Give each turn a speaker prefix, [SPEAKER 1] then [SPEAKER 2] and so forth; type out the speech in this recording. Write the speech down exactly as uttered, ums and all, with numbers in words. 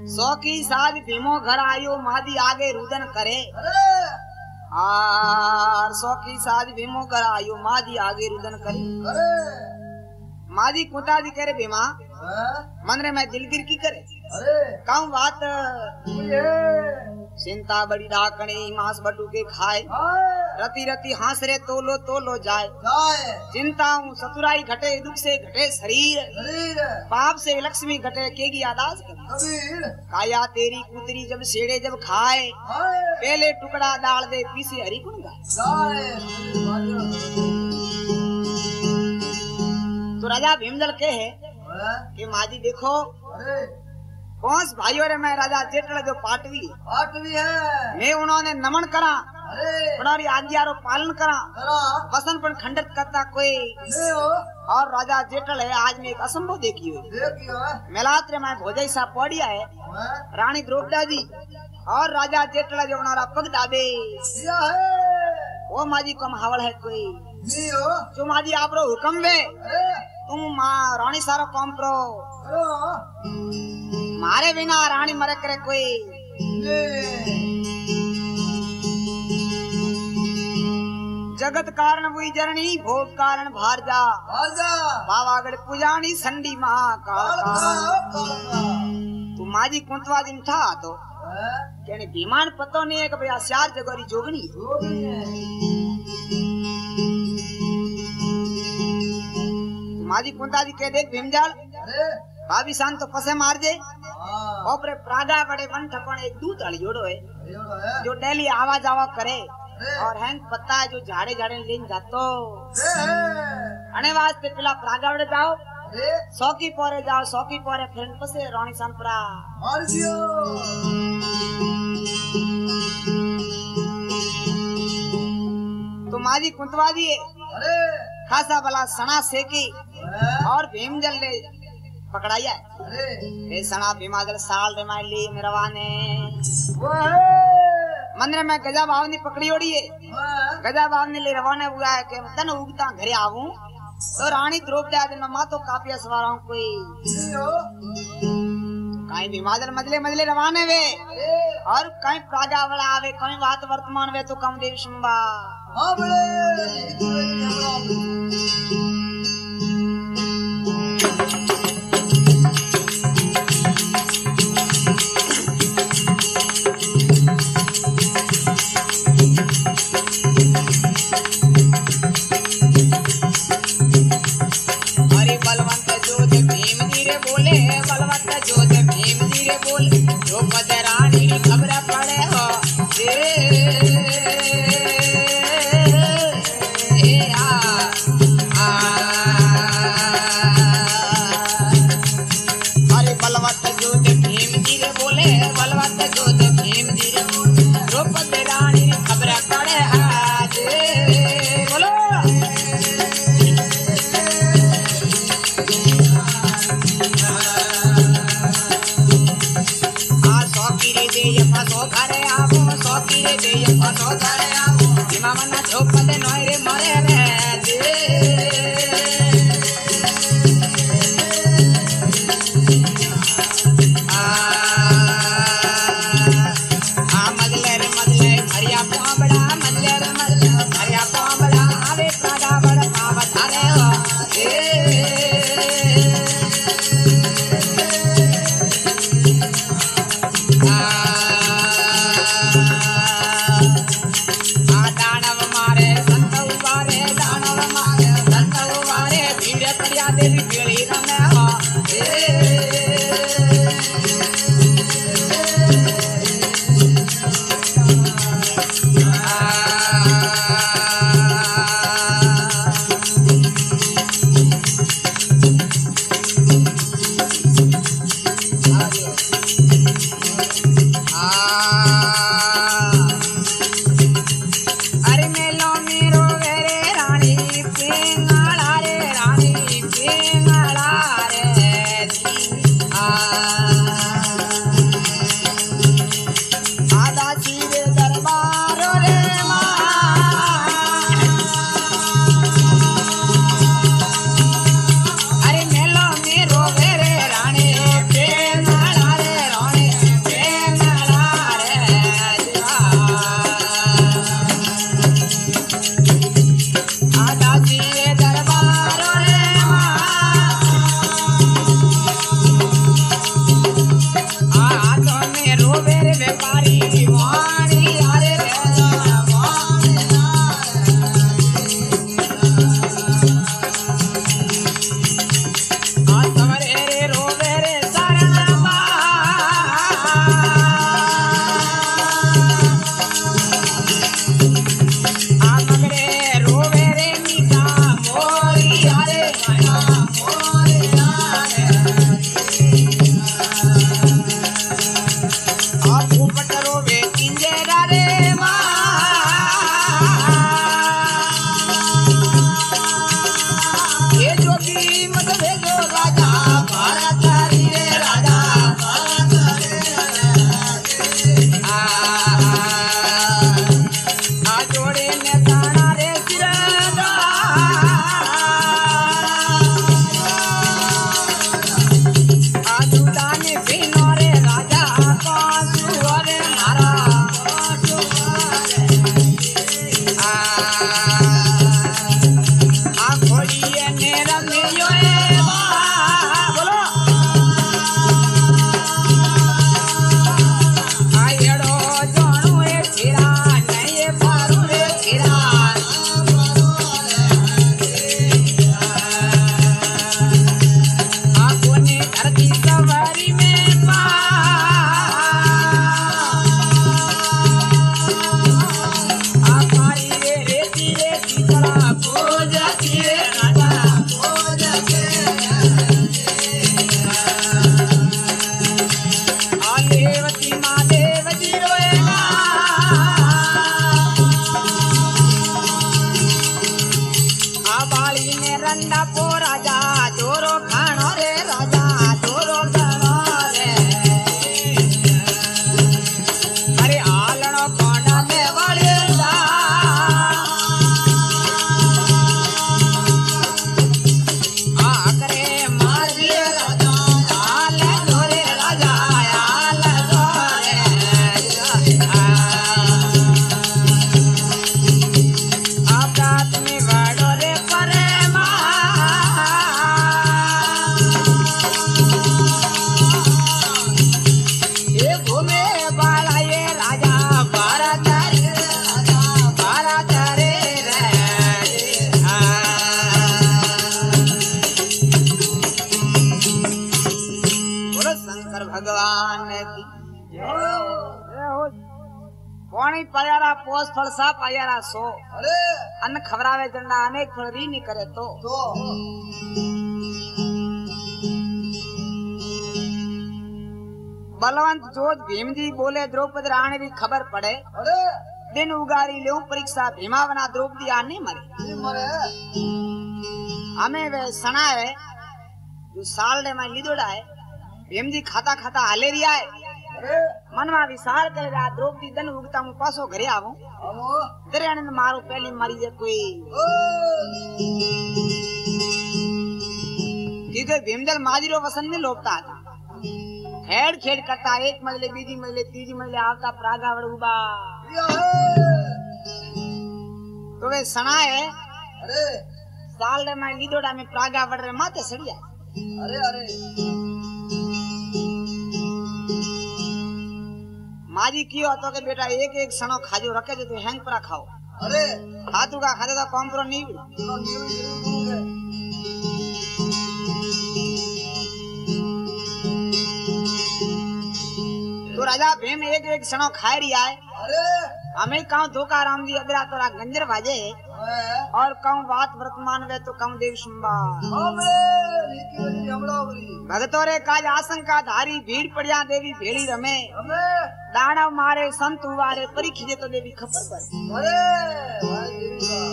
[SPEAKER 1] सौखी साज भीमो घर आयो मादी आगे रुदन करे। आर सौखी साज भीमो घर आयो मादी आगे रुदन करे। मादी कुता दी करे भीमा मन रे मैं दिलगिर की करे काऊ बात चिंता बड़ी डाकणी मांस बटू के खाए रति रति हास रे तोलो तोलो जाए चिंता हूँ सतुराई घटे दुख से घटे शरीर पाप से लक्ष्मी घटे केगी आदास काया तेरी कुतरी जब सेड़े जब खाए पहले टुकड़ा डाल दे पीछे हरी गुण गाए। तो राजा भीमजल के है कि माजी देखो कौन भाइयों रे मैं राजा जेठल जो पाटवी पाटवी है मैं उन्होंने नमन करा उन्होंने आज्ञा रो पालन करा वसन पर खंडित करता कोई और राजा जेठल है आज में एक असंभव देखी हुई मेलात्र में भोजई सा पौड़िया है रानी द्रौपदा जी और राजा जेठल जो उन्होंने पग दाबे वो माजी कम हावल है कोई जो माजी आप रो हुक्म वे तुम माँ रानी सारो कॉम प्रो मारे बिना रानी मरे करे कोई जगत कारण हुई जननी भोग कारण भारजा बावागढ़ पुजानी संडी महाकाल तू माजी कुंतवा दिन था तो कहने बीमान पतो नहीं है कि भैया श्यार जगोरी जोगनी माजी कुंता जी कह देख भीमजाल भाभी शान तो फसे मार दे ओपरे प्रागा बड़े मन ठपण एक दूत अलियोड़ो है जो डेली आवा जावा करे और हैंग पत्ता है जो झाड़े झाड़े लेन जातो अने वास्ते पिला प्रागा बड़े जाओ सौकी पोरे जाओ सौकी पोरे फिर पसे रानी संपरा मार दियो। तो माजी कुंतवा जी खासा भला सना सेकी और भीमजल ले पकड़ाया है सना भीमाजल साल रे माय ली मेरवाने मंदिर में गजा भावनी पकड़ी ओड़ी है गजा भावनी ले रवाने हुआ है कि तन उगता घरे आऊं तो रानी द्रौपदा दिन मां तो काफिया सवार हूं कोई कहीं भीमाजल मजले मजले रवाने वे और कहीं प्रागा वाला आवे कहीं बात वर्तमान वे तो कम देव शंबा
[SPEAKER 2] Ah
[SPEAKER 1] लेवती महादेव जी रोएगा आबाली ने रंडा पो राजा जोरो खानो रे राजा जोरो खानो रे अरे आलनो कोंडा में वड़ेगा आकरे मार दिए राजा आल जोरे राजा आल जोरे आपका तुम्हें बड़ो रे परे ये घूमे बाला ये राजा बारा तारे राजा बारा तारे रे बोलो शंकर भगवान की कौन ही पयारा पोस फल सा पयारा सो
[SPEAKER 2] अरे
[SPEAKER 1] अन्न खबरावे जंडा अनेक फल री नहीं करे तो
[SPEAKER 2] तो
[SPEAKER 1] बलवंत जोत भीम जी बोले द्रौपदी रानी की खबर पड़े
[SPEAKER 2] अरे
[SPEAKER 1] दिन उगारी ले परीक्षा भीमा बना द्रौपदी आने मरे
[SPEAKER 2] ये मरे
[SPEAKER 1] हमें वे सना है जो साल ने मैं लिदोड़ा है भीम जी खाता खाता हाले रिया है
[SPEAKER 2] अरे
[SPEAKER 1] मन में विचार कर रहा द्रौपदी दन उगता हूँ पासो घरे आवूं
[SPEAKER 2] हमो
[SPEAKER 1] दरियाने ने मारो पहली मरी जे कोई
[SPEAKER 2] ओ
[SPEAKER 1] क्योंकि भीमदल माजिरो वसन में लोपता था खेड़ खेड़ करता एक मजले बीजी मजले तीजी मजले आवता प्रागा वड़ उबा
[SPEAKER 2] या है
[SPEAKER 1] तो वे सना है
[SPEAKER 2] अरे
[SPEAKER 1] साल रे मैं लीदोड़ा में प्रागा वड़ रे माते सड़िया
[SPEAKER 2] अरे अरे
[SPEAKER 1] माजी कियो तो के बेटा एक एक सनो खाजो रखे जो तो हैंग परा खाओ
[SPEAKER 2] अरे
[SPEAKER 1] हाथू का खाते तो कॉम्प्रो नहीं हुई
[SPEAKER 2] तो न्यू जरूर दूंगे
[SPEAKER 1] तो राजा भीम एक एक सनो खाए रिया है
[SPEAKER 2] अरे
[SPEAKER 1] हमें कहूँ धोखा राम जी अदरा तोरा गंजर बाजे
[SPEAKER 2] है
[SPEAKER 1] और कहूँ बात वर्तमान वे तो कहूँ देव सुनबा
[SPEAKER 2] हमरे रीति वजी हमला बरी
[SPEAKER 1] भगतों रे काज आशंका धारी भीड़ पड़िया देवी भेड़ी रमे
[SPEAKER 2] हमें
[SPEAKER 1] दानव मारे संत हुआरे परी खिजे तो देवी खपर पर
[SPEAKER 2] अरे भाई देवी